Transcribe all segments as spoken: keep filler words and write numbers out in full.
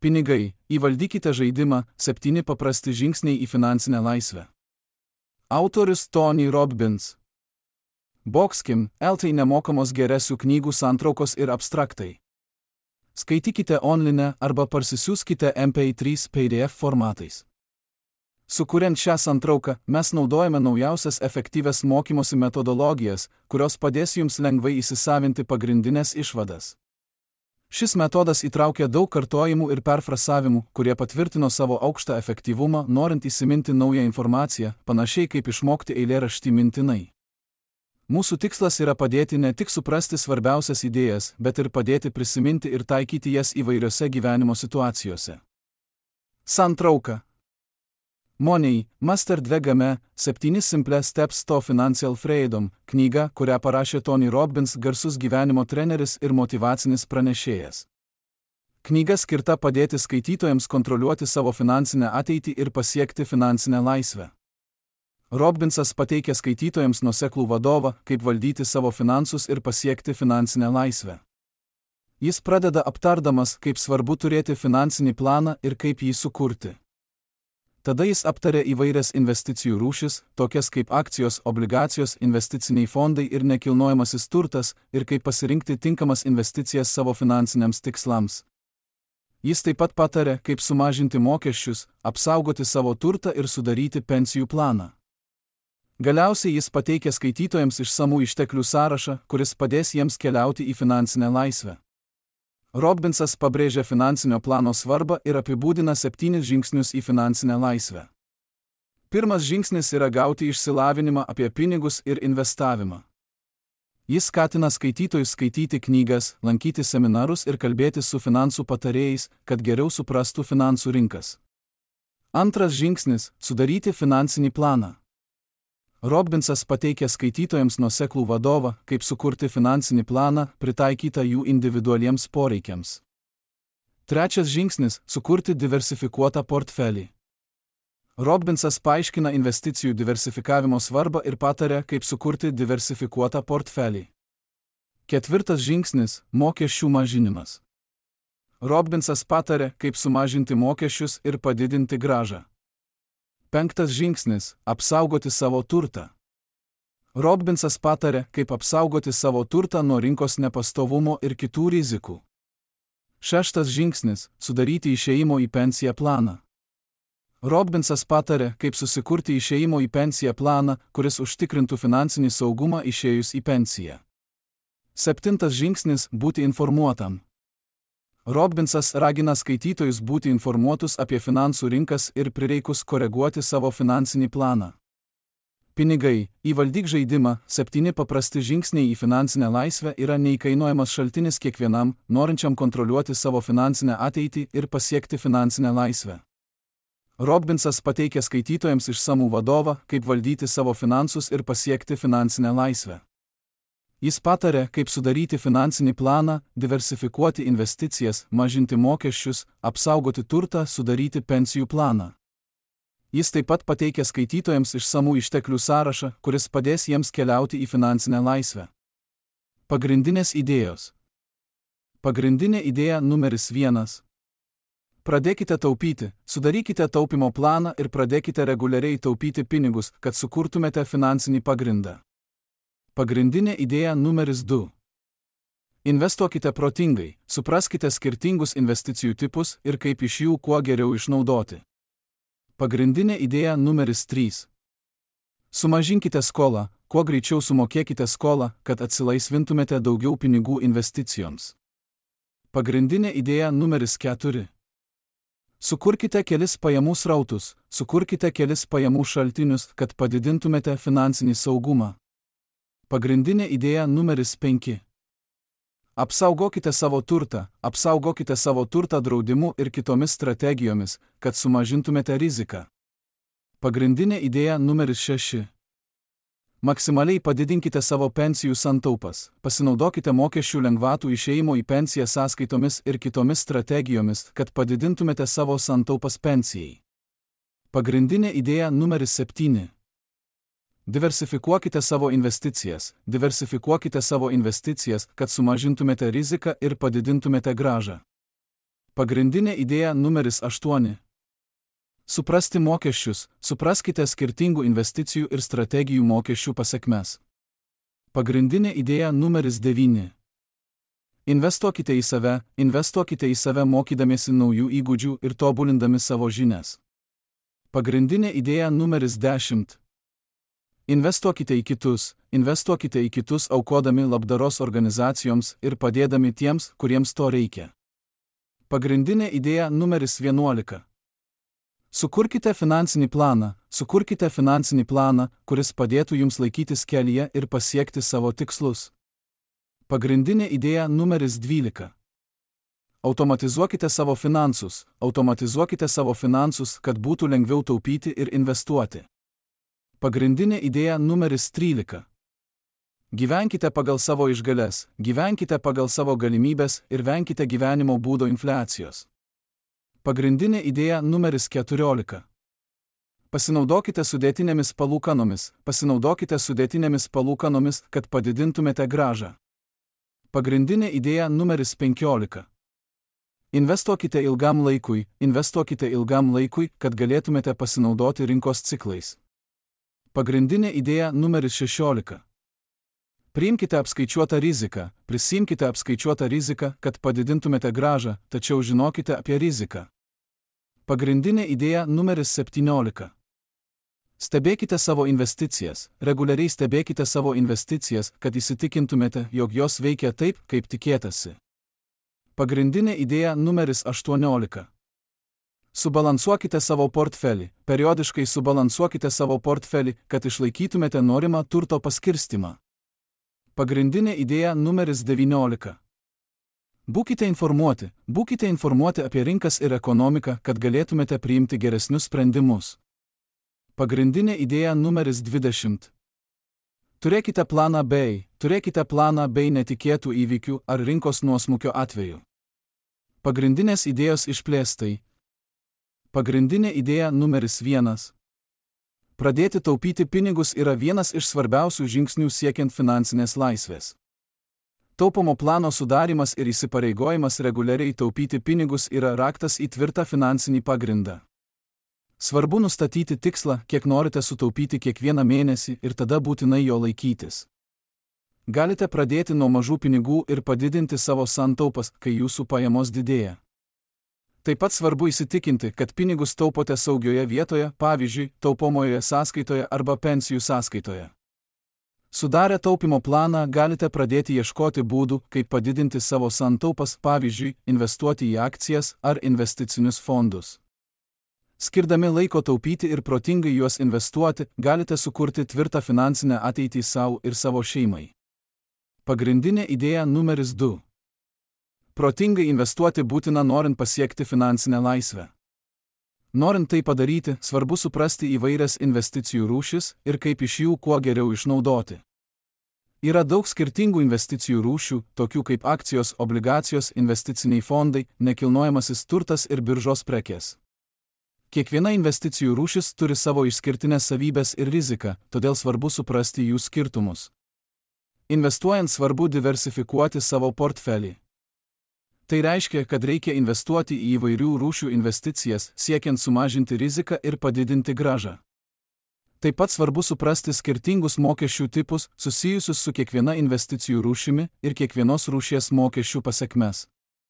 Pinigai, įvaldykite žaidimą, septyni paprasti žingsniai į finansinę laisvę. Autorius Tony Robbins. Boxkim, eltai nemokamos geresių knygų santraukos ir abstraktai. Skaitykite online arba parsisiųskite M P trys P D F formatais. Sukuriant šią santrauką, mes naudojame naujausias efektyvias mokymosi metodologijas, kurios padės jums lengvai įsisavinti pagrindinės išvadas. Šis metodas įtraukia daug kartojimų ir perfrasavimų, kurie patvirtino savo aukštą efektyvumą, norint įsiminti naują informaciją, panašiai kaip išmokti eilėraštį mintinai. Mūsų tikslas yra padėti ne tik suprasti svarbiausias idėjas, bet ir padėti prisiminti ir taikyti jas įvairiose gyvenimo situacijose. Santrauka. Money, Master two Game, septyni Simple Steps to Financial Freedom, knyga, kurią parašė Tony Robbins, garsus gyvenimo treneris ir motyvacinis pranešėjas. Knyga skirta padėti skaitytojams kontroliuoti savo finansinę ateitį ir pasiekti finansinę laisvę. Robbinsas pateikia skaitytojams nuoseklų vadovą, kaip valdyti savo finansus ir pasiekti finansinę laisvę. Jis pradeda aptardamas, kaip svarbu turėti finansinį planą ir kaip jį sukurti. Tada jis aptarė įvairias investicijų rūšis, tokias kaip akcijos, obligacijos, investiciniai fondai ir nekilnojamasis turtas, ir kaip pasirinkti tinkamas investicijas savo finansiniams tikslams. Jis taip pat patarė, kaip sumažinti mokesčius, apsaugoti savo turtą ir sudaryti pensijų planą. Galiausiai jis pateikė skaitytojams išsamų išteklių sąrašą, kuris padės jiems keliauti į finansinę laisvę. Robbinsas pabrėžia finansinio plano svarbą ir apibūdina septynis žingsnius į finansinę laisvę. Pirmas žingsnis yra gauti išsilavinimą apie pinigus ir investavimą. Jis skatina skaitytojus skaityti knygas, lankyti seminarus ir kalbėti su finansų patarėjais, kad geriau suprastų finansų rinkas. Antras žingsnis – sudaryti finansinį planą. Robbinsas pateikia skaitytojams nuoseklų vadovą, kaip sukurti finansinį planą, pritaikytą jų individualiems poreikiams. Trečias žingsnis – sukurti diversifikuotą portfelį. Robbinsas paaiškina investicijų diversifikavimo svarbą ir pataria, kaip sukurti diversifikuotą portfelį. Ketvirtas žingsnis – mokesčių mažinimas. Robbinsas pataria, kaip sumažinti mokesčius ir padidinti grąžą. Penktas žingsnis – apsaugoti savo turtą. Robbinsas patarė, kaip apsaugoti savo turtą nuo rinkos nepastovumo ir kitų rizikų. Šeštas žingsnis – sudaryti išėjimo į pensiją planą. Robbinsas patarė, kaip susikurti išėjimo į pensiją planą, kuris užtikrintų finansinį saugumą išėjus į pensiją. Septintas žingsnis – būti informuotam. Robbinsas ragina skaitytojus būti informuotus apie finansų rinkas ir prireikus koreguoti savo finansinį planą. Pinigai, įvaldyk žaidimą, septyni paprasti žingsniai į finansinę laisvę yra neįkainojamas šaltinis kiekvienam, norinčiam kontroliuoti savo finansinę ateitį ir pasiekti finansinę laisvę. Robbinsas pateikia skaitytojams išsamų vadovą, kaip valdyti savo finansus ir pasiekti finansinę laisvę. Jis patarė, kaip sudaryti finansinį planą, diversifikuoti investicijas, mažinti mokesčius, apsaugoti turtą, sudaryti pensijų planą. Jis taip pat pateikia skaitytojams išsamų išteklių sąrašą, kuris padės jiems keliauti į finansinę laisvę. Pagrindinės idėjos. Pagrindinė idėja numeris vienas. Pradėkite taupyti, sudarykite taupimo planą ir pradėkite reguliariai taupyti pinigus, kad sukurtumėte finansinį pagrindą. Pagrindinė idėja numeris du. Investuokite protingai, supraskite skirtingus investicijų tipus ir kaip iš jų kuo geriau išnaudoti. Pagrindinė idėja numeris trys. Sumažinkite skolą, kuo greičiau sumokėkite skolą, kad atsilaisvintumėte daugiau pinigų investicijoms. Pagrindinė idėja numeris keturi. Sukurkite kelis pajamų srautus, sukurkite kelis pajamų šaltinius, kad padidintumėte finansinį saugumą. Pagrindinė idėja numeris penki. Apsaugokite savo turtą, apsaugokite savo turtą draudimu ir kitomis strategijomis, kad sumažintumėte riziką. Pagrindinė idėja numeris šeši. Maksimaliai padidinkite savo pensijų santaupas, pasinaudokite mokesčių lengvatų išėjimo į pensiją sąskaitomis ir kitomis strategijomis, kad padidintumėte savo santaupas pensijai. Pagrindinė idėja numeris septyni. Diversifikuokite savo investicijas, diversifikuokite savo investicijas, kad sumažintumėte riziką ir padidintumėte grąžą. Pagrindinė idėja numeris aštuoni. Suprasti mokesčius, supraskite skirtingų investicijų ir strategijų mokesčių pasekmes. Pagrindinė idėja numeris devyni. Investuokite į save, investuokite į save mokydamiesi naujų įgūdžių ir tobulindami savo žinias. Pagrindinė idėja numeris dešimt. Investuokite į kitus, investuokite į kitus aukodami labdaros organizacijoms ir padėdami tiems, kuriems to reikia. Pagrindinė idėja numeris vienuolika. Sukurkite finansinį planą, sukurkite finansinį planą, kuris padėtų jums laikytis kelyje ir pasiekti savo tikslus. Pagrindinė idėja numeris dvylika. Automatizuokite savo finansus, automatizuokite savo finansus, kad būtų lengviau taupyti ir investuoti. Pagrindinė idėja numeris trylika. Gyvenkite pagal savo išgales, gyvenkite pagal savo galimybes ir venkite gyvenimo būdo infliacijos. Pagrindinė idėja numeris keturiolika. Pasinaudokite sudėtinėmis palūkanomis, pasinaudokite sudėtinėmis palūkanomis, kad padidintumėte grąžą. Pagrindinė idėja numeris penkiolika. Investuokite ilgam laikui, investuokite ilgam laikui, kad galėtumėte pasinaudoti rinkos ciklais. Pagrindinė idėja numeris šešiolika. Priimkite apskaičiuotą riziką, prisimkite apskaičiuotą riziką, kad padidintumėte grąžą, tačiau žinokite apie riziką. Pagrindinė idėja numeris septyniolika. Stebėkite savo investicijas, reguliariai stebėkite savo investicijas, kad įsitikintumėte, jog jos veikia taip, kaip tikėtasi. Pagrindinė idėja numeris aštuoniolika. Subalansuokite savo portfelį, periodiškai subalansuokite savo portfelį, kad išlaikytumėte norimą turto paskirstimą. Pagrindinė idėja numeris devyniolika. Būkite informuoti, būkite informuoti apie rinkas ir ekonomiką, kad galėtumėte priimti geresnius sprendimus. Pagrindinė idėja numeris dvidešimt. Turėkite planą B, turėkite planą B netikėtų įvykių ar rinkos nuosmukio atveju. Pagrindinės idėjos išplėstai. Pagrindinė idėja numeris vienas. Pradėti taupyti pinigus yra vienas iš svarbiausių žingsnių siekiant finansinės laisvės. Taupomo plano sudarimas ir įsipareigojimas reguliariai taupyti pinigus yra raktas į tvirtą finansinį pagrindą. Svarbu nustatyti tikslą, kiek norite sutaupyti kiekvieną mėnesį ir tada būtinai jo laikytis. Galite pradėti nuo mažų pinigų ir padidinti savo santaupas, kai jūsų pajamos didėja. Taip pat svarbu įsitikinti, kad pinigus taupote saugioje vietoje, pavyzdžiui, taupomoje sąskaitoje arba pensijų sąskaitoje. Sudarę taupimo planą galite pradėti ieškoti būdų, kaip padidinti savo santaupas, pavyzdžiui, investuoti į akcijas ar investicinius fondus. Skirdami laiko taupyti ir protingai juos investuoti, galite sukurti tvirtą finansinę ateitį savo ir savo šeimai. Pagrindinė idėja numeris du. Protingai investuoti būtina norint pasiekti finansinę laisvę. Norint tai padaryti, svarbu suprasti įvairias investicijų rūšis ir kaip iš jų kuo geriau išnaudoti. Yra daug skirtingų investicijų rūšių, tokių kaip akcijos, obligacijos, investiciniai fondai, nekilnojamasis turtas ir biržos prekės. Kiekviena investicijų rūšis turi savo išskirtinės savybės ir riziką, todėl svarbu suprasti jų skirtumus. Investuojant svarbu diversifikuoti savo portfelį. Tai reiškia, kad reikia investuoti į įvairių rūšių investicijas, siekiant sumažinti riziką ir padidinti grąžą. Taip pat svarbu suprasti skirtingus mokesčių tipus, susijusius su kiekviena investicijų rūšimi ir kiekvienos rūšies mokesčių pasekmes.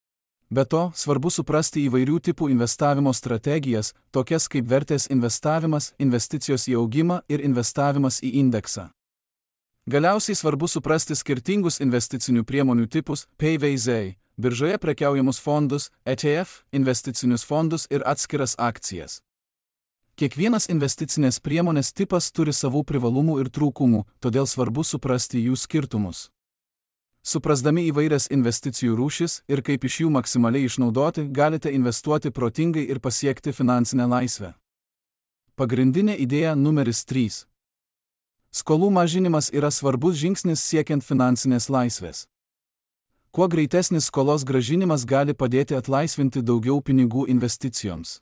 Be to, svarbu suprasti įvairių tipų investavimo strategijas, tokias kaip vertės investavimas, investicijos į augimą ir investavimas į indeksą. Galiausiai svarbu suprasti skirtingus investicinių priemonių tipus, P V Z, biržoje prekiaujamus fondus, E T F, investicinius fondus ir atskiras akcijas. Kiekvienas investicinės priemonės tipas turi savų privalumų ir trūkumų, todėl svarbu suprasti jų skirtumus. Suprasdami įvairias investicijų rūšis ir kaip iš jų maksimaliai išnaudoti, galite investuoti protingai ir pasiekti finansinę laisvę. Pagrindinė idėja numeris trys. Skolų mažinimas yra svarbus žingsnis siekiant finansinės laisvės. Kuo greitesnis skolos grąžinimas gali padėti atlaisvinti daugiau pinigų investicijoms.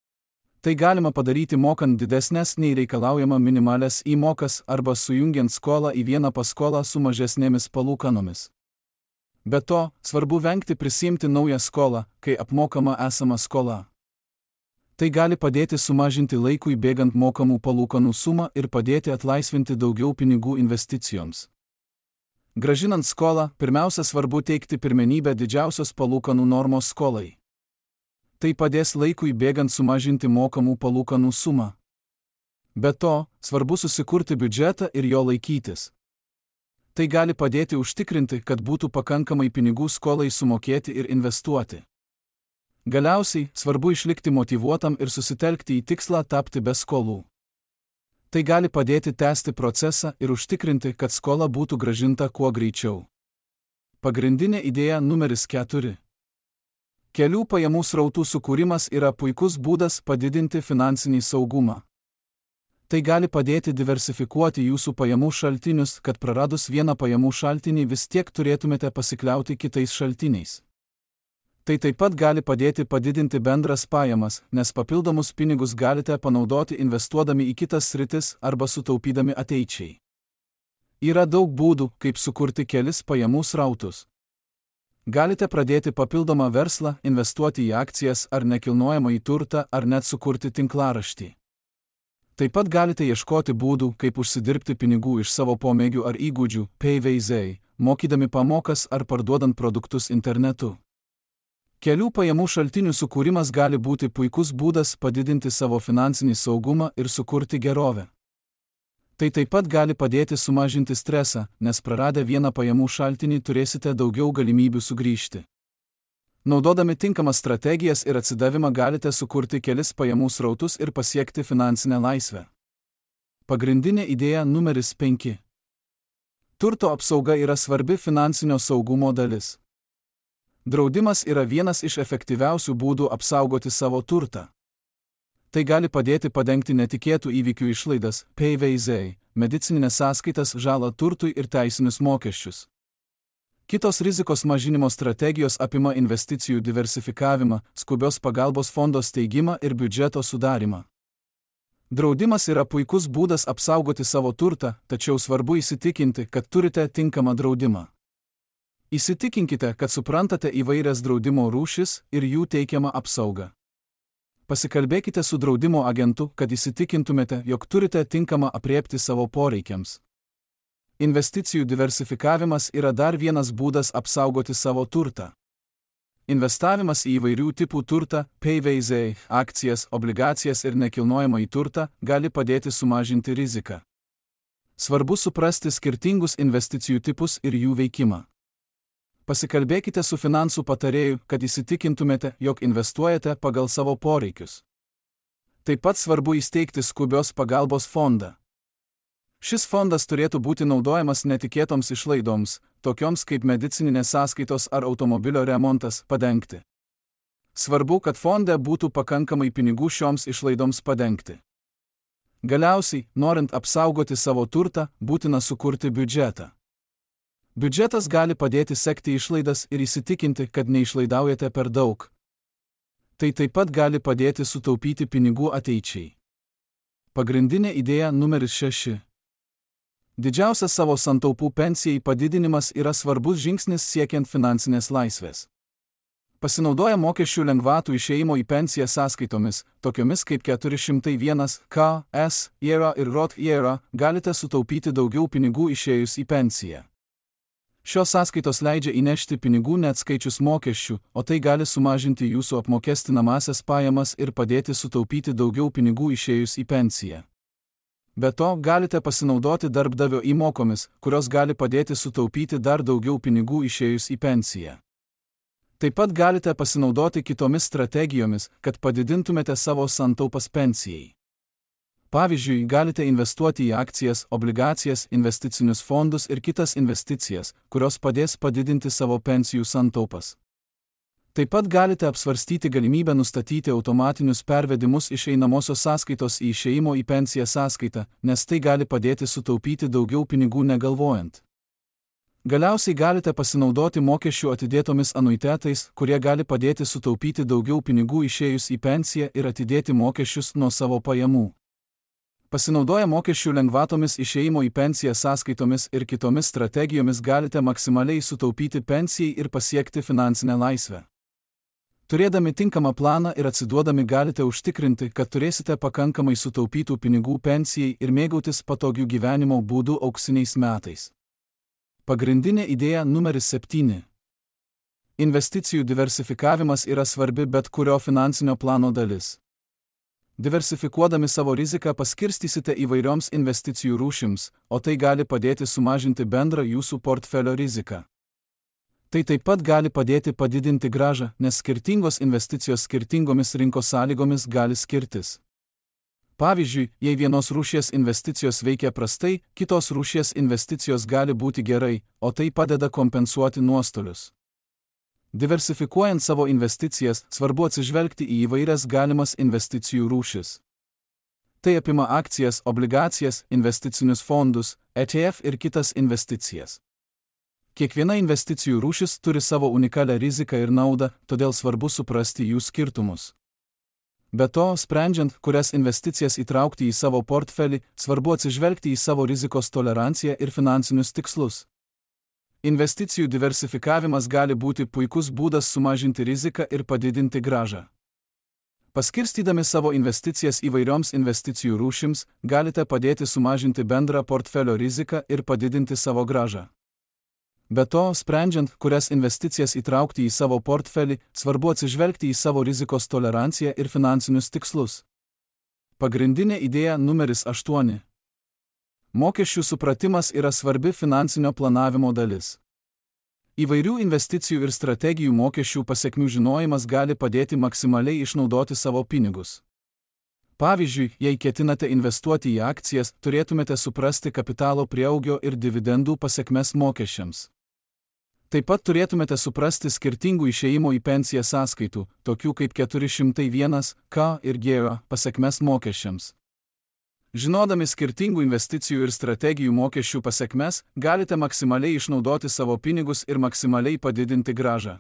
Tai galima padaryti mokant didesnės nei reikalaujama minimalias įmokas arba sujungiant skolą į vieną paskolą su mažesnėmis palūkanomis. Be to, svarbu vengti prisiimti naują skolą, kai apmokama esama skola. Tai gali padėti sumažinti laikui bėgant mokamų palūkanų sumą ir padėti atlaisvinti daugiau pinigų investicijoms. Grąžinant skolą, pirmiausia svarbu teikti pirmenybę didžiausios palūkanų normos skolai. Tai padės laikui bėgant sumažinti mokamų palūkanų sumą. Be to, svarbu susikurti biudžetą ir jo laikytis. Tai gali padėti užtikrinti, kad būtų pakankamai pinigų skolai sumokėti ir investuoti. Galiausiai, svarbu išlikti motyvuotam ir susitelkti į tikslą tapti be skolų. Tai gali padėti tęsti procesą ir užtikrinti, kad skola būtų grąžinta kuo greičiau. Pagrindinė idėja numeris keturi. Kelių pajamų srautų sukūrimas yra puikus būdas padidinti finansinį saugumą. Tai gali padėti diversifikuoti jūsų pajamų šaltinius, kad praradus vieną pajamų šaltinį vis tiek turėtumėte pasikliauti kitais šaltiniais. Tai taip pat gali padėti padidinti bendras pajamas, nes papildomus pinigus galite panaudoti investuodami į kitas sritis arba sutaupydami ateičiai. Yra daug būdų, kaip sukurti kelis pajamų srautus. Galite pradėti papildomą verslą, investuoti į akcijas ar nekilnojamąjį turtą ar net sukurti tinklaraštį. Taip pat galite ieškoti būdų, kaip užsidirbti pinigų iš savo pomėgių ar įgūdžių, payveizai, mokydami pamokas ar parduodant produktus internetu. Kelių pajamų šaltinių sukūrimas gali būti puikus būdas padidinti savo finansinį saugumą ir sukurti gerovę. Tai taip pat gali padėti sumažinti stresą, nes praradę vieną pajamų šaltinį turėsite daugiau galimybių sugrįžti. Naudodami tinkamas strategijas ir atsidavimą galite sukurti kelis pajamų srautus ir pasiekti finansinę laisvę. Pagrindinė idėja numeris penki. Turto apsauga yra svarbi finansinio saugumo dalis. Draudimas yra vienas iš efektyviausių būdų apsaugoti savo turtą. Tai gali padėti padengti netikėtų įvykių išlaidas, payveizai, medicininės sąskaitas, žalą turtui ir teisinius mokesčius. Kitos rizikos mažinimo strategijos apima investicijų diversifikavimą, skubios pagalbos fondo steigimą ir biudžeto sudarimą. Draudimas yra puikus būdas apsaugoti savo turtą, tačiau svarbu įsitikinti, kad turite tinkamą draudimą. Įsitikinkite, kad suprantate įvairias draudimo rūšis ir jų teikiamą apsaugą. Pasikalbėkite su draudimo agentu, kad įsitikintumėte, jog turite tinkamą aprėpti savo poreikiams. Investicijų diversifikavimas yra dar vienas būdas apsaugoti savo turtą. Investavimas į įvairių tipų turtą, payveizai, akcijas, obligacijas ir nekilnojamąjį turtą gali padėti sumažinti riziką. Svarbu suprasti skirtingus investicijų tipus ir jų veikimą. Pasikalbėkite su finansų patarėju, kad įsitikintumėte, jog investuojate pagal savo poreikius. Taip pat svarbu įsteigti skubios pagalbos fondą. Šis fondas turėtų būti naudojamas netikėtoms išlaidoms, tokioms kaip medicininės sąskaitos ar automobilio remontas, padengti. Svarbu, kad fonde būtų pakankamai pinigų šioms išlaidoms padengti. Galiausiai, norint apsaugoti savo turtą, būtina sukurti biudžetą. Biudžetas gali padėti sekti išlaidas ir įsitikinti, kad neišlaidaujate per daug. Tai taip pat gali padėti sutaupyti pinigų ateičiai. Pagrindinė idėja numeris šeši. Didžiausias savo santaupų pensijai padidinimas yra svarbus žingsnis siekiant finansinės laisvės. Pasinaudoję mokesčių lengvatų išėjimo į pensiją sąskaitomis, tokiomis kaip keturi šimtai vienas K, S, I R A ir Roth I R A, galite sutaupyti daugiau pinigų išėjus į pensiją. Šios sąskaitos leidžia įnešti pinigų neatskaičius mokesčių, o tai gali sumažinti jūsų apmokestinamąsias pajamas ir padėti sutaupyti daugiau pinigų išėjus į pensiją. Be to, galite pasinaudoti darbdavio įmokomis, kurios gali padėti sutaupyti dar daugiau pinigų išėjus į pensiją. Taip pat galite pasinaudoti kitomis strategijomis, kad padidintumėte savo santaupas pensijai. Pavyzdžiui, galite investuoti į akcijas, obligacijas, investicinius fondus ir kitas investicijas, kurios padės padidinti savo pensijų santaupas. Taip pat galite apsvarstyti galimybę nustatyti automatinius pervedimus iš einamosios sąskaitos į išėjimo į pensiją sąskaitą, nes tai gali padėti sutaupyti daugiau pinigų negalvojant. Galiausiai galite pasinaudoti mokesčių atidėtomis anuitetais, kurie gali padėti sutaupyti daugiau pinigų išėjus į pensiją ir atidėti mokesčius nuo savo pajamų. Pasinaudoję mokesčių lengvatomis, išėjimo į pensiją sąskaitomis ir kitomis strategijomis galite maksimaliai sutaupyti pensijai ir pasiekti finansinę laisvę. Turėdami tinkamą planą ir atsiduodami galite užtikrinti, kad turėsite pakankamai sutaupytų pinigų pensijai ir mėgautis patogių gyvenimo būdų auksiniais metais. Pagrindinė idėja numeris septyni. Investicijų diversifikavimas yra svarbi bet kurio finansinio plano dalis. Diversifikuodami savo riziką paskirstysite įvairioms investicijų rūšims, o tai gali padėti sumažinti bendrą jūsų portfelio riziką. Tai taip pat gali padėti padidinti grąžą, nes skirtingos investicijos skirtingomis rinkos sąlygomis gali skirtis. Pavyzdžiui, jei vienos rūšies investicijos veikia prastai, kitos rūšies investicijos gali būti gerai, o tai padeda kompensuoti nuostolius. Diversifikuojant savo investicijas, svarbu atsižvelgti į įvairias galimas investicijų rūšis. Tai apima akcijas, obligacijas, investicinius fondus, E T F ir kitas investicijas. Kiekviena investicijų rūšis turi savo unikalią riziką ir naudą, todėl svarbu suprasti jų skirtumus. Be to, sprendžiant, kurias investicijas įtraukti į savo portfelį, svarbu atsižvelgti į savo rizikos toleranciją ir finansinius tikslus. Investicijų diversifikavimas gali būti puikus būdas sumažinti riziką ir padidinti grąžą. Paskirstydami savo investicijas įvairioms investicijų rūšims, galite padėti sumažinti bendrą portfelio riziką ir padidinti savo grąžą. Be to, sprendžiant, kurias investicijas įtraukti į savo portfelį, svarbu atsižvelgti į savo rizikos toleranciją ir finansinius tikslus. Pagrindinė idėja numeris aštuoni. Mokesčių supratimas yra svarbi finansinio planavimo dalis. Įvairių investicijų ir strategijų mokesčių pasekmių žinojimas gali padėti maksimaliai išnaudoti savo pinigus. Pavyzdžiui, jei ketinate investuoti į akcijas, turėtumėte suprasti kapitalo prieaugio ir dividendų pasekmes mokesčiams. Taip pat turėtumėte suprasti skirtingų išėjimo į pensiją sąskaitų, tokių kaip keturi šimtai vienas K ir G pasekmes mokesčiams. Žinodami skirtingų investicijų ir strategijų mokesčių pasekmes, galite maksimaliai išnaudoti savo pinigus ir maksimaliai padidinti grąžą.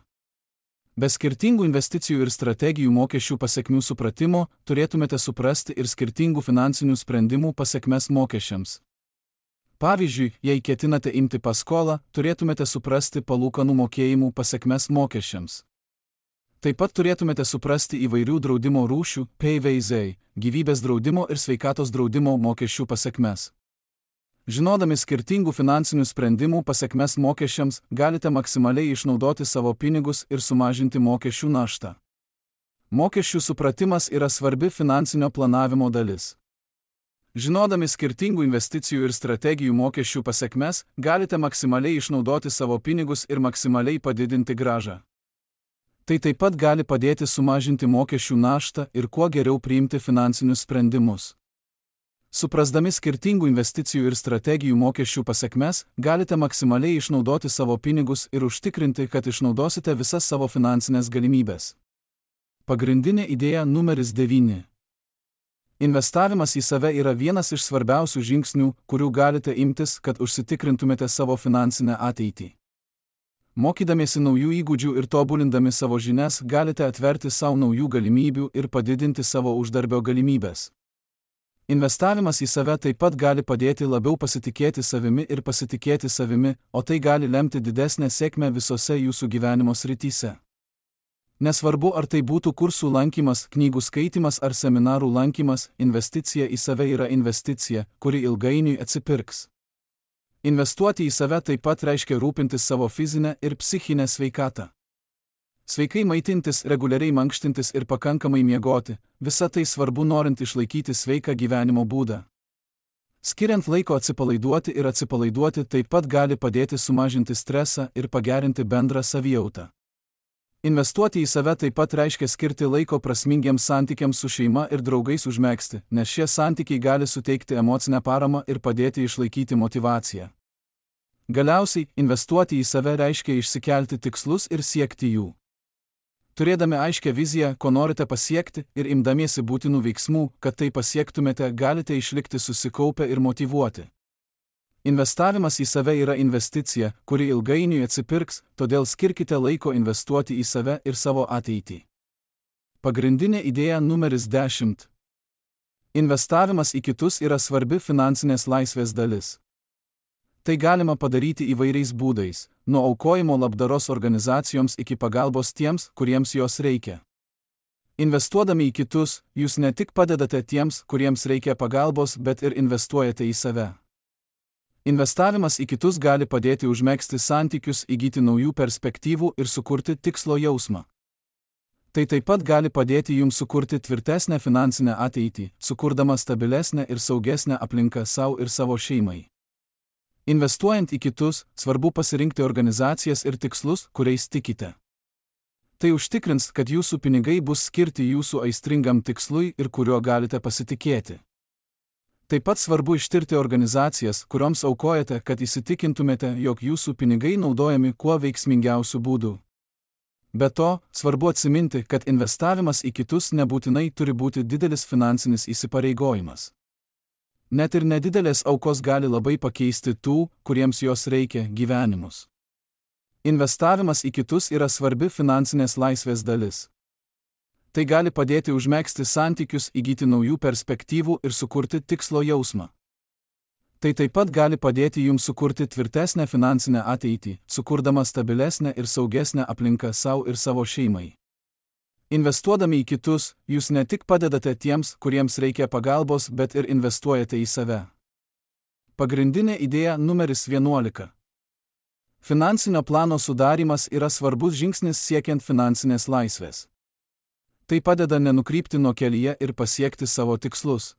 Be skirtingų investicijų ir strategijų mokesčių pasekmių supratimo, turėtumėte suprasti ir skirtingų finansinių sprendimų pasekmes mokesčiams. Pavyzdžiui, jei ketinate imti paskolą, turėtumėte suprasti palūkanų mokėjimų pasekmes mokesčiams. Taip pat turėtumėte suprasti įvairių draudimo rūšių, P V Z, gyvybės draudimo ir sveikatos draudimo mokesčių pasekmes. Žinodami skirtingų finansinių sprendimų pasekmes mokesčiams, galite maksimaliai išnaudoti savo pinigus ir sumažinti mokesčių naštą. Mokesčių supratimas yra svarbi finansinio planavimo dalis. Žinodami skirtingų investicijų ir strategijų mokesčių pasekmes, galite maksimaliai išnaudoti savo pinigus ir maksimaliai padidinti grąžą. Tai taip pat gali padėti sumažinti mokesčių naštą ir kuo geriau priimti finansinius sprendimus. Suprasdami skirtingų investicijų ir strategijų mokesčių pasekmes, galite maksimaliai išnaudoti savo pinigus ir užtikrinti, kad išnaudosite visas savo finansinės galimybės. Pagrindinė idėja numeris devyni. Investavimas į save yra vienas iš svarbiausių žingsnių, kurių galite imtis, kad užsitikrintumėte savo finansinę ateitį. Mokydamiesi naujų įgūdžių ir tobulindami savo žinias, galite atverti savo naujų galimybių ir padidinti savo uždarbio galimybės. Investavimas į save taip pat gali padėti labiau pasitikėti savimi ir pasitikėti savimi, o tai gali lemti didesnę sėkmę visose jūsų gyvenimo srityse. Nesvarbu, ar tai būtų kursų lankymas, knygų skaitimas ar seminarų lankymas, investicija į save yra investicija, kuri ilgainiui atsipirks. Investuoti į save taip pat reiškia rūpintis savo fizinę ir psichinę sveikatą. Sveikai maitintis, reguliariai mankštintis ir pakankamai miegoti, visa tai svarbu norint išlaikyti sveiką gyvenimo būdą. Skiriant laiko atsipalaiduoti ir atsipalaiduoti taip pat gali padėti sumažinti stresą ir pagerinti bendrą savijautą. Investuoti į save taip pat reiškia skirti laiko prasmingiems santykiams su šeima ir draugais užmegzti, nes šie santykiai gali suteikti emocinę paramą ir padėti išlaikyti motyvaciją. Galiausiai, investuoti į save reiškia išsikelti tikslus ir siekti jų. Turėdami aiškią viziją, ko norite pasiekti, ir imdamiesi būtinų veiksmų, kad tai pasiektumėte, galite išlikti susikaupę ir motyvuoti. Investavimas į save yra investicija, kuri ilgainiui atsipirks, todėl skirkite laiko investuoti į save ir savo ateitį. Pagrindinė idėja numeris dešimt. Investavimas į kitus yra svarbi finansinės laisvės dalis. Tai galima padaryti įvairiais būdais, nuo aukojimo labdaros organizacijoms iki pagalbos tiems, kuriems jos reikia. Investuodami į kitus, jūs ne tik padedate tiems, kuriems reikia pagalbos, bet ir investuojate į save. Investavimas į kitus gali padėti užmegzti santykius, įgyti naujų perspektyvų ir sukurti tikslo jausmą. Tai taip pat gali padėti jums sukurti tvirtesnę finansinę ateitį, sukurdama stabilesnę ir saugesnę aplinką savo ir savo šeimai. Investuojant į kitus, svarbu pasirinkti organizacijas ir tikslus, kuriais tikite. Tai užtikrins, kad jūsų pinigai bus skirti jūsų aistringam tikslui ir kuriuo galite pasitikėti. Taip pat svarbu ištirti organizacijas, kurioms aukojate, kad įsitikintumėte, jog jūsų pinigai naudojami kuo veiksmingiausių būdų. Be to, svarbu atsiminti, kad investavimas į kitus nebūtinai turi būti didelis finansinis įsipareigojimas. Net ir nedidelės aukos gali labai pakeisti tų, kuriems jos reikia, gyvenimus. Investavimas į kitus yra svarbi finansinės laisvės dalis. Tai gali padėti užmegzti santykius, įgyti naujų perspektyvų ir sukurti tikslo jausmą. Tai taip pat gali padėti jums sukurti tvirtesnę finansinę ateitį, sukurdama stabilesnę ir saugesnę aplinką savo ir savo šeimai. Investuodami į kitus, jūs ne tik padedate tiems, kuriems reikia pagalbos, bet ir investuojate į save. Pagrindinė idėja numeris vienuolika. Finansinio plano sudarymas yra svarbus žingsnis siekiant finansinės laisvės. Tai padeda nenukrypti nuo kelyje ir pasiekti savo tikslus.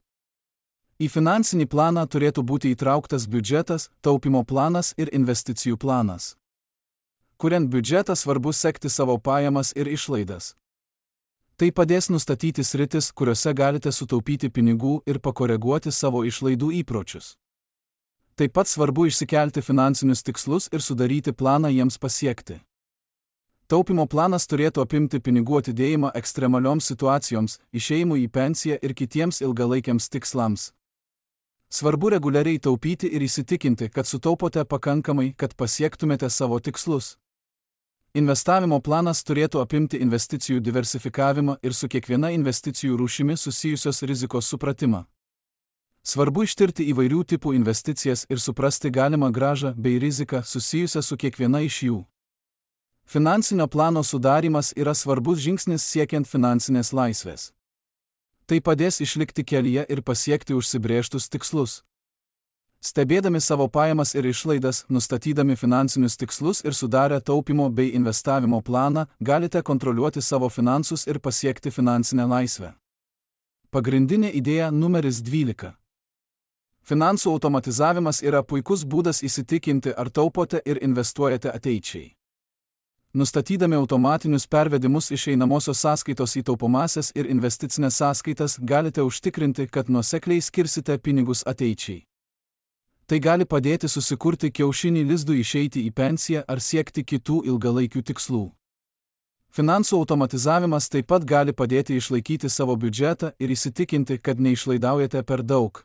Į finansinį planą turėtų būti įtrauktas biudžetas, taupimo planas ir investicijų planas. Kuriant biudžetą, svarbu sekti savo pajamas ir išlaidas. Tai padės nustatyti sritis, kuriuose galite sutaupyti pinigų ir pakoreguoti savo išlaidų įpročius. Taip pat svarbu išsikelti finansinius tikslus ir sudaryti planą jiems pasiekti. Taupimo planas turėtų apimti pinigų atidėjimą ekstremalioms situacijoms, išėjimui į pensiją ir kitiems ilgalaikiams tikslams. Svarbu reguliariai taupyti ir įsitikinti, kad sutaupote pakankamai, kad pasiektumėte savo tikslus. Investavimo planas turėtų apimti investicijų diversifikavimą ir su kiekviena investicijų rūšimi susijusios rizikos supratimą. Svarbu ištirti įvairių tipų investicijas ir suprasti galimą grąžą bei riziką susijusią su kiekviena iš jų. Finansinio plano sudarymas yra svarbus žingsnis siekiant finansinės laisvės. Tai padės išlikti kelyje ir pasiekti užsibrėžtus tikslus. Stebėdami savo pajamas ir išlaidas, nustatydami finansinius tikslus ir sudarę taupimo bei investavimo planą, galite kontroliuoti savo finansus ir pasiekti finansinę laisvę. Pagrindinė idėja numeris dvylika. Finansų automatizavimas yra puikus būdas įsitikinti, ar taupote ir investuojate ateičiai. Nustatydami automatinius pervedimus iš einamosios sąskaitos į taupomąsias ir investicinės sąskaitas, galite užtikrinti, kad nuosekliai skirsite pinigus ateičiai. Tai gali padėti susikurti kiaušinį lizdų, išeiti į pensiją ar siekti kitų ilgalaikių tikslų. Finansų automatizavimas taip pat gali padėti išlaikyti savo biudžetą ir įsitikinti, kad neišlaidaujate per daug.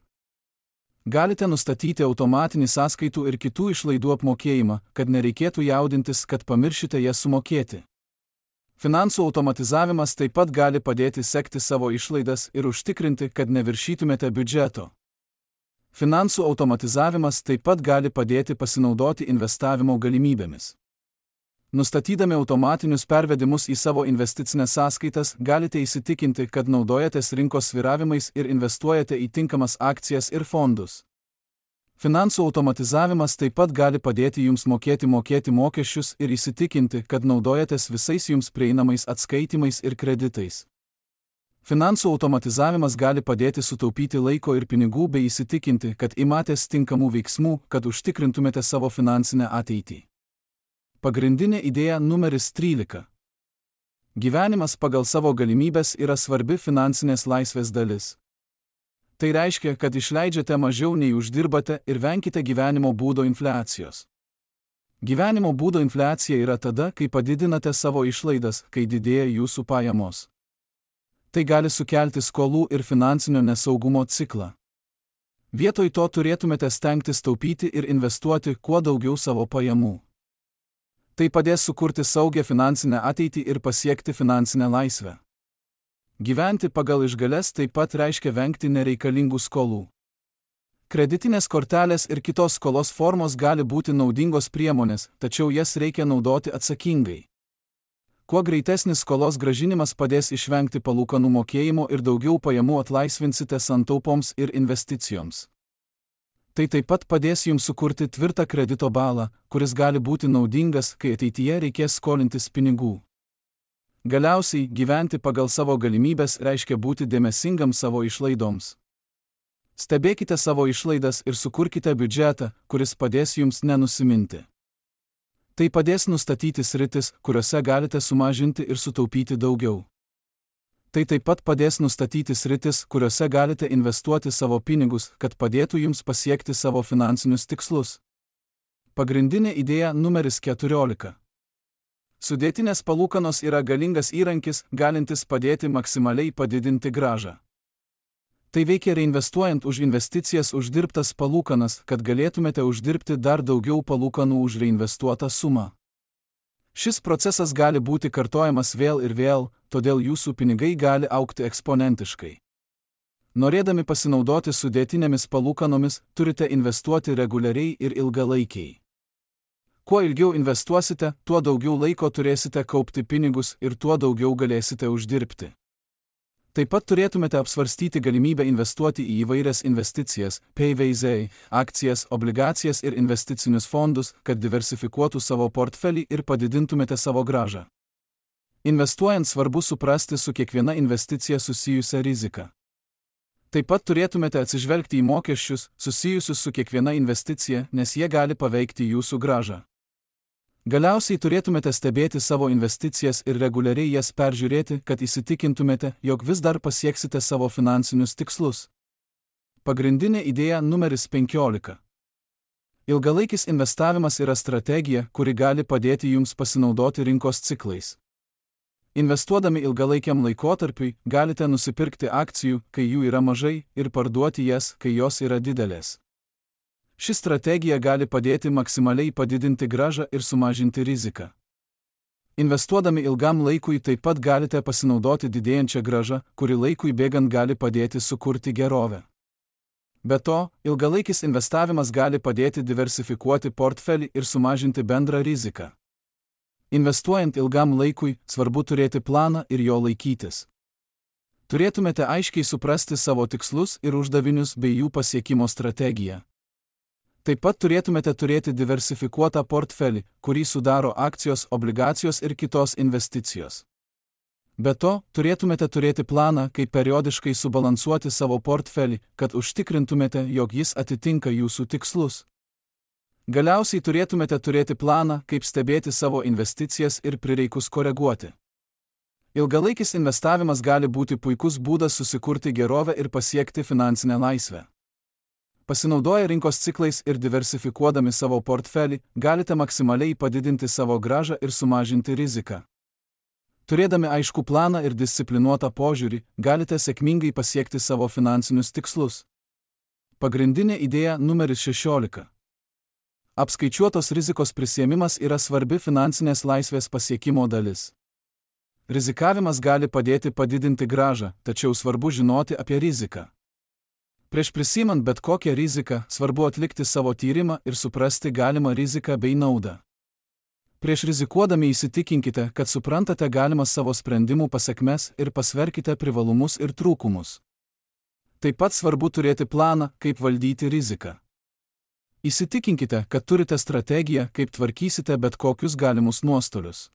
Galite nustatyti automatinį sąskaitų ir kitų išlaidų apmokėjimą, kad nereikėtų jaudintis, kad pamiršite jas sumokėti. Finansų automatizavimas taip pat gali padėti sekti savo išlaidas ir užtikrinti, kad neviršytumėte biudžeto. Finansų automatizavimas taip pat gali padėti pasinaudoti investavimo galimybėmis. Nustatydami automatinius pervedimus į savo investicinės sąskaitas, galite įsitikinti, kad naudojatės rinkos svyravimais ir investuojate į tinkamas akcijas ir fondus. Finansų automatizavimas taip pat gali padėti jums mokėti mokėti mokesčius ir įsitikinti, kad naudojatės visais jums prieinamais atskaitimais ir kreditais. Finansų automatizavimas gali padėti sutaupyti laiko ir pinigų bei įsitikinti, kad imatės tinkamų veiksmų, kad užtikrintumėte savo finansinę ateitį. Pagrindinė idėja numeris trylika. Gyvenimas pagal savo galimybes yra svarbi finansinės laisvės dalis. Tai reiškia, kad išleidžiate mažiau nei uždirbate ir venkite gyvenimo būdo infliacijos. Gyvenimo būdo infliacija yra tada, kai padidinate savo išlaidas, kai didėja jūsų pajamos. Tai gali sukelti skolų ir finansinio nesaugumo ciklą. Vietoj to turėtumėte stengtis taupyti ir investuoti kuo daugiau savo pajamų. Tai padės sukurti saugią finansinę ateitį ir pasiekti finansinę laisvę. Gyventi pagal išgales taip pat reiškia vengti nereikalingų skolų. Kreditinės kortelės ir kitos skolos formos gali būti naudingos priemonės, tačiau jas reikia naudoti atsakingai. Kuo greitesnis skolos grąžinimas padės išvengti palūkanų mokėjimo ir daugiau pajamų atlaisvinsite santaupoms ir investicijoms. Tai taip pat padės jums sukurti tvirtą kredito balą, kuris gali būti naudingas, kai ateityje reikės skolintis pinigų. Galiausiai, gyventi pagal savo galimybes reiškia būti dėmesingam savo išlaidoms. Stebėkite savo išlaidas ir sukurkite biudžetą, kuris padės jums nenusiminti. Tai padės nustatyti sritis, kuriuose galite sumažinti ir sutaupyti daugiau. Tai taip pat padės nustatyti sritis, kuriuose galite investuoti savo pinigus, kad padėtų jums pasiekti savo finansinius tikslus. Pagrindinė idėja numeris keturiolika. Sudėtinės palūkanos yra galingas įrankis, galintis padėti maksimaliai padidinti grąžą. Tai veikia reinvestuojant už investicijas uždirbtas palūkanas, kad galėtumėte uždirbti dar daugiau palūkanų už reinvestuotą sumą. Šis procesas gali būti kartojamas vėl ir vėl, todėl jūsų pinigai gali augti eksponentiškai. Norėdami pasinaudoti sudėtinėmis palūkanomis, turite investuoti reguliariai ir ilgalaikiai. Kuo ilgiau investuosite, tuo daugiau laiko turėsite kaupti pinigus ir tuo daugiau galėsite uždirbti. Taip pat turėtumėte apsvarstyti galimybę investuoti į įvairias investicijas, P V Z, akcijas, obligacijas ir investicinius fondus, kad diversifikuotų savo portfelį ir padidintumėte savo grąžą. Investuojant svarbu suprasti su kiekviena investicija susijusią riziką. Taip pat turėtumėte atsižvelgti į mokesčius, susijusius su kiekviena investicija, nes jie gali paveikti jūsų grąžą. Galiausiai turėtumėte stebėti savo investicijas ir reguliariai jas peržiūrėti, kad įsitikintumėte, jog vis dar pasieksite savo finansinius tikslus. Pagrindinė idėja numeris penkiolika. Ilgalaikis investavimas yra strategija, kuri gali padėti jums pasinaudoti rinkos ciklais. Investuodami ilgalaikiam laikotarpiui, galite nusipirkti akcijų, kai jų yra mažai, ir parduoti jas, kai jos yra didelės. Ši strategija gali padėti maksimaliai padidinti grąžą ir sumažinti riziką. Investuodami ilgam laikui taip pat galite pasinaudoti didėjančią grąžą, kuri laikui bėgant gali padėti sukurti gerovę. Be to, ilgalaikis investavimas gali padėti diversifikuoti portfelį ir sumažinti bendrą riziką. Investuojant ilgam laikui, svarbu turėti planą ir jo laikytis. Turėtumėte aiškiai suprasti savo tikslus ir uždavinius bei jų pasiekimo strategiją. Taip pat turėtumėte turėti diversifikuotą portfelį, kurį sudaro akcijos, obligacijos ir kitos investicijos. Be to, turėtumėte turėti planą, kaip periodiškai subalansuoti savo portfelį, kad užtikrintumėte, jog jis atitinka jūsų tikslus. Galiausiai turėtumėte turėti planą, kaip stebėti savo investicijas ir prireikus koreguoti. Ilgalaikis investavimas gali būti puikus būdas susikurti gerovę ir pasiekti finansinę laisvę. Pasinaudoję rinkos ciklais ir diversifikuodami savo portfelį, galite maksimaliai padidinti savo grąžą ir sumažinti riziką. Turėdami aiškų planą ir disciplinuotą požiūrį, galite sėkmingai pasiekti savo finansinius tikslus. Pagrindinė idėja numeris šešiolika. Apskaičiuotos rizikos prisiėmimas yra svarbi finansinės laisvės pasiekimo dalis. Rizikavimas gali padėti padidinti grąžą, tačiau svarbu žinoti apie riziką. Prieš prisimant bet kokią riziką, svarbu atlikti savo tyrimą ir suprasti galimą riziką bei naudą. Prieš rizikuodami įsitikinkite, kad suprantate galimas savo sprendimų pasekmes ir pasverkite privalumus ir trūkumus. Taip pat svarbu turėti planą, kaip valdyti riziką. Įsitikinkite, kad turite strategiją, kaip tvarkysite bet kokius galimus nuostolius.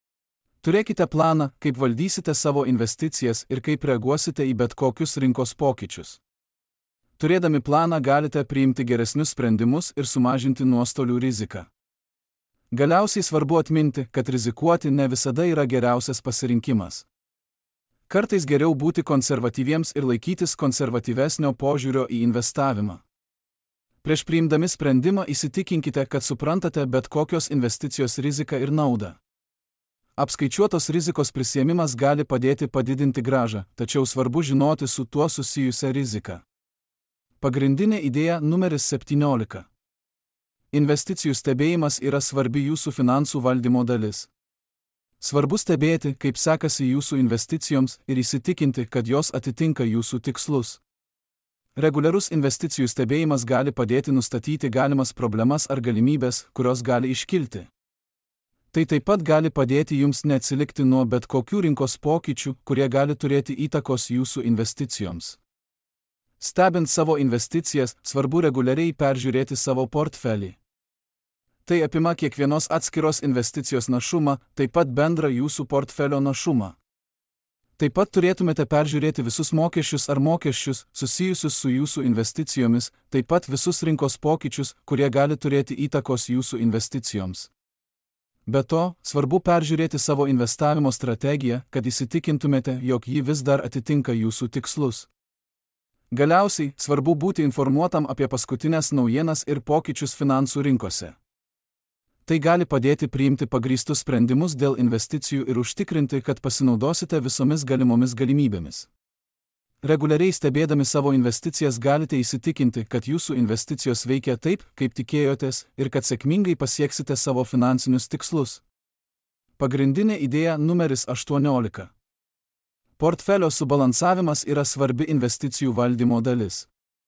Turėkite planą, kaip valdysite savo investicijas ir kaip reaguosite į bet kokius rinkos pokyčius. Turėdami planą galite priimti geresnius sprendimus ir sumažinti nuostolių riziką. Galiausiai svarbu atminti, kad rizikuoti ne visada yra geriausias pasirinkimas. Kartais geriau būti konservatyviems ir laikytis konservatyvesnio požiūrio į investavimą. Prieš priimdami sprendimą įsitikinkite, kad suprantate bet kokios investicijos riziką ir naudą. Apskaičiuotos rizikos prisiėmimas gali padėti padidinti grąžą, tačiau svarbu žinoti su tuo susijusią riziką. Pagrindinė idėja numeris septyniolika. Investicijų stebėjimas yra svarbi jūsų finansų valdymo dalis. Svarbu stebėti, kaip sekasi jūsų investicijoms ir įsitikinti, kad jos atitinka jūsų tikslus. Reguliarus investicijų stebėjimas gali padėti nustatyti galimas problemas ar galimybės, kurios gali iškilti. Tai taip pat gali padėti jums neatsilikti nuo bet kokių rinkos pokyčių, kurie gali turėti įtakos jūsų investicijoms. Stebint savo investicijas, svarbu reguliariai peržiūrėti savo portfelį. Tai apima kiekvienos atskiros investicijos našumą, taip pat bendrą jūsų portfelio našumą. Taip pat turėtumėte peržiūrėti visus mokesčius ar mokesčius susijusius su jūsų investicijomis, taip pat visus rinkos pokyčius, kurie gali turėti įtakos jūsų investicijoms. Be to, svarbu peržiūrėti savo investavimo strategiją, kad įsitikintumėte, jog ji vis dar atitinka jūsų tikslus. Galiausiai, svarbu būti informuotam apie paskutinės naujienas ir pokyčius finansų rinkose. Tai gali padėti priimti pagrįstus sprendimus dėl investicijų ir užtikrinti, kad pasinaudosite visomis galimomis galimybėmis. Reguliariai stebėdami savo investicijas galite įsitikinti, kad jūsų investicijos veikia taip, kaip tikėjotės, ir kad sėkmingai pasieksite savo finansinius tikslus. Pagrindinė idėja numeris aštuoniolika. Portfelio subalansavimas yra svarbi investicijų valdymo dalis.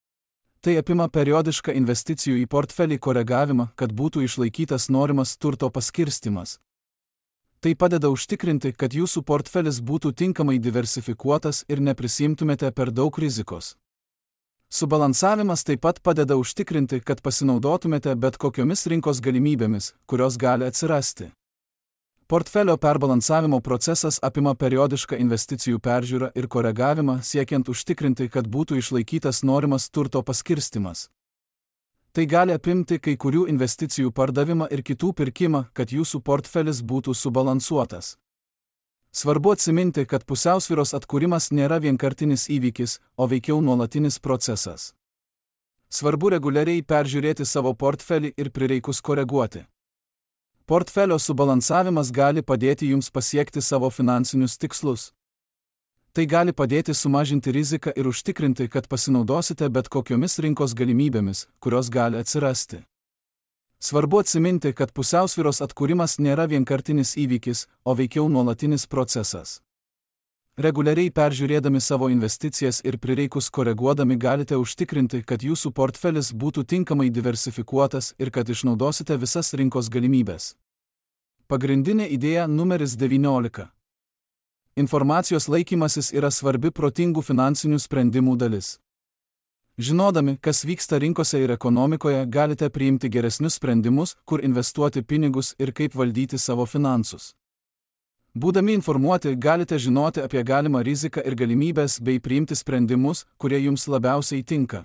Tai apima periodišką investicijų į portfelį koregavimą, kad būtų išlaikytas norimas turto paskirstimas. Tai padeda užtikrinti, kad jūsų portfelis būtų tinkamai diversifikuotas ir neprisimtumėte per daug rizikos. Subalansavimas taip pat padeda užtikrinti, kad pasinaudotumėte bet kokiomis rinkos galimybėmis, kurios gali atsirasti. Portfelio perbalansavimo procesas apima periodišką investicijų peržiūrą ir koregavimą, siekiant užtikrinti, kad būtų išlaikytas norimas turto paskirstimas. Tai gali apimti kai kurių investicijų pardavimą ir kitų pirkimą, kad jūsų portfelis būtų subalansuotas. Svarbu atsiminti, kad pusiausvyros atkūrimas nėra vienkartinis įvykis, o veikiau nuolatinis procesas. Svarbu reguliariai peržiūrėti savo portfelį ir prireikus koreguoti. Portfelio subalansavimas gali padėti jums pasiekti savo finansinius tikslus. Tai gali padėti sumažinti riziką ir užtikrinti, kad pasinaudosite bet kokiomis rinkos galimybėmis, kurios gali atsirasti. Svarbu atsiminti, kad pusiausvyros atkūrimas nėra vienkartinis įvykis, o veikiau nuolatinis procesas. Reguliariai peržiūrėdami savo investicijas ir prireikus koreguodami galite užtikrinti, kad jūsų portfelis būtų tinkamai diversifikuotas ir kad išnaudosite visas rinkos galimybės. Pagrindinė idėja numeris devyniolika. Informacijos laikymasis yra svarbi protingų finansinių sprendimų dalis. Žinodami, kas vyksta rinkose ir ekonomikoje, galite priimti geresnius sprendimus, kur investuoti pinigus ir kaip valdyti savo finansus. Būdami informuoti, galite žinoti apie galimą riziką ir galimybės bei priimti sprendimus, kurie jums labiausiai tinka.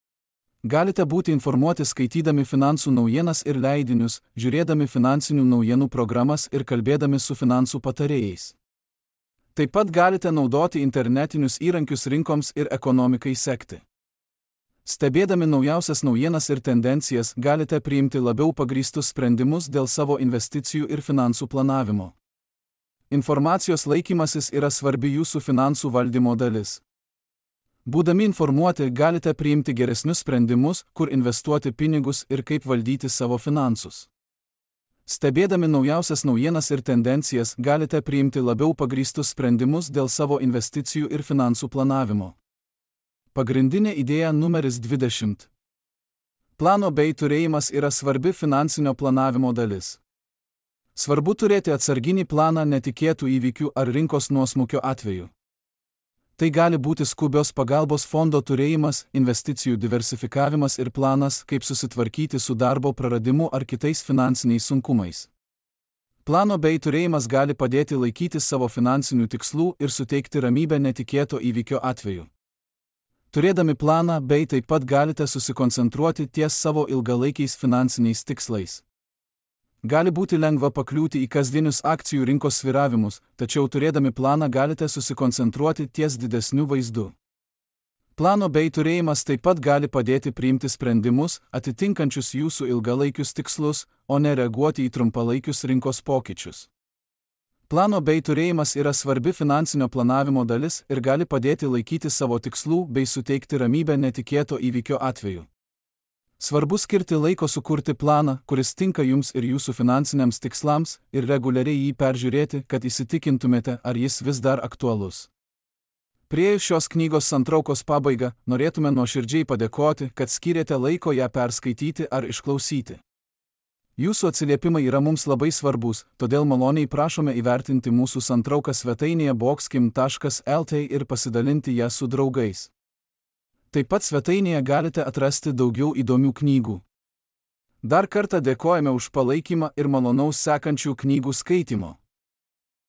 Galite būti informuoti skaitydami finansų naujienas ir leidinius, žiūrėdami finansinių naujienų programas ir kalbėdami su finansų patarėjais. Taip pat galite naudoti internetinius įrankius rinkoms ir ekonomikai sekti. Stebėdami naujausias naujienas ir tendencijas, galite priimti labiau pagrįstus sprendimus dėl savo investicijų ir finansų planavimo. Informacijos laikymasis yra svarbi jūsų finansų valdymo dalis. Būdami informuoti, galite priimti geresnius sprendimus, kur investuoti pinigus ir kaip valdyti savo finansus. Stebėdami naujausias naujienas ir tendencijas, galite priimti labiau pagrįstus sprendimus dėl savo investicijų ir finansų planavimo. Pagrindinė idėja numeris dvidešimt. Plano bei turėjimas yra svarbi finansinio planavimo dalis. Svarbu turėti atsarginį planą netikėtų įvykių ar rinkos nuosmukio atveju. Tai gali būti skubios pagalbos fondo turėjimas, investicijų diversifikavimas ir planas, kaip susitvarkyti su darbo praradimu ar kitais finansiniais sunkumais. Plano bei turėjimas gali padėti laikytis savo finansinių tikslų ir suteikti ramybę netikėto įvykio atveju. Turėdami planą bei taip pat galite susikoncentruoti ties savo ilgalaikiais finansiniais tikslais. Gali būti lengva pakliūti į kasdienius akcijų rinkos sviravimus, tačiau turėdami planą galite susikoncentruoti ties didesniu vaizdu. Plano bei turėjimas taip pat gali padėti priimti sprendimus, atitinkančius jūsų ilgalaikius tikslus, o ne reaguoti į trumpalaikius rinkos pokyčius. Plano bei turėjimas yra svarbi finansinio planavimo dalis ir gali padėti laikyti savo tikslų bei suteikti ramybę netikėto įvykio atveju. Svarbu skirti laiko sukurti planą, kuris tinka jums ir jūsų finansiniams tikslams, ir reguliariai jį peržiūrėti, kad įsitikintumėte, ar jis vis dar aktualus. Priėjus šios knygos santraukos pabaigą, norėtume nuoširdžiai padėkoti, kad skyrėte laiko ją perskaityti ar išklausyti. Jūsų atsiliepimai yra mums labai svarbus, todėl maloniai prašome įvertinti mūsų santrauką svetainėje boxkim taškas lt ir pasidalinti ją su draugais. Taip pat svetainėje galite atrasti daugiau įdomių knygų. Dar kartą dėkojame už palaikymą ir malonaus sekančių knygų skaitymo.